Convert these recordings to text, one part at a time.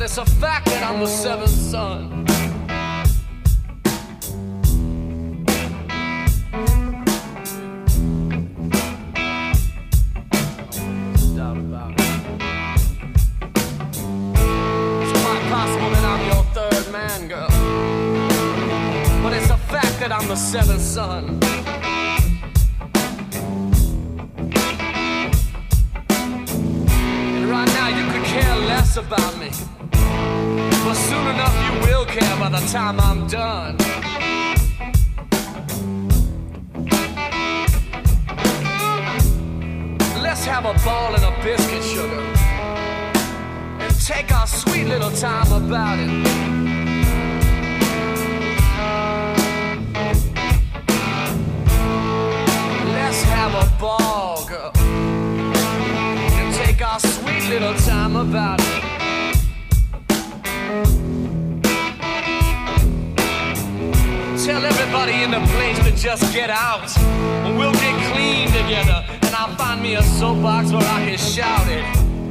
it's a fact that I'm the seventh son. Girl, but it's a fact that I'm the seventh son. And right now you could care less about me, but soon enough you will care by the time I'm done. Let's have a ball and a biscuit, sugar, and take our sweet little time about it. Have a ball, girl, and take our sweet little time about it. Tell everybody in the place to just get out, and we'll get clean together, and I'll find me a soapbox where I can shout it.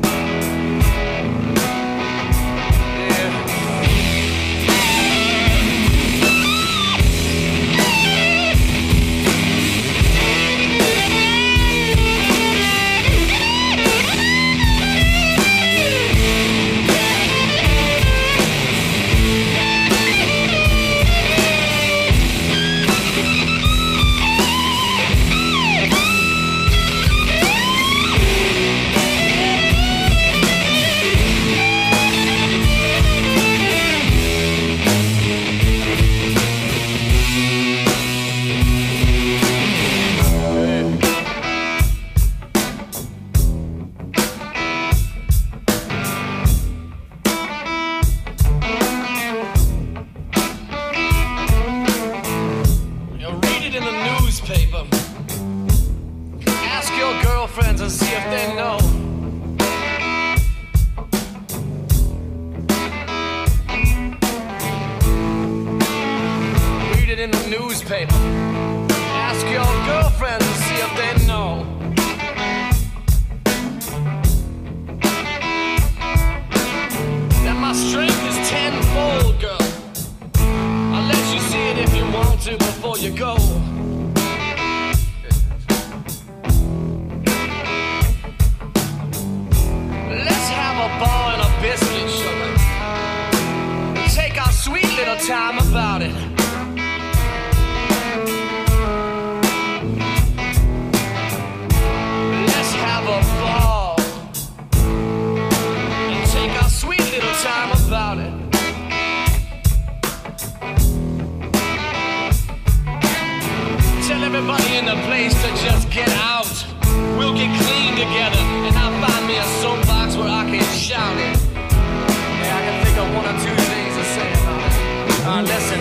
Ask your girlfriends and see if they know. Read it in the newspaper. Ask your girlfriends and see if they know. That my strength is tenfold, girl. I'll let you see it if you want to before you go. Ball and a biscuit, sugar. Take our sweet little time about it. Let's have a ball and take our sweet little time about it. Tell everybody in the place to just get out. We'll get clean together, and I'll find me a soapbox where I can shout it. Yeah, I can think of one or two things to say about it. Listen.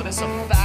but it's a fact.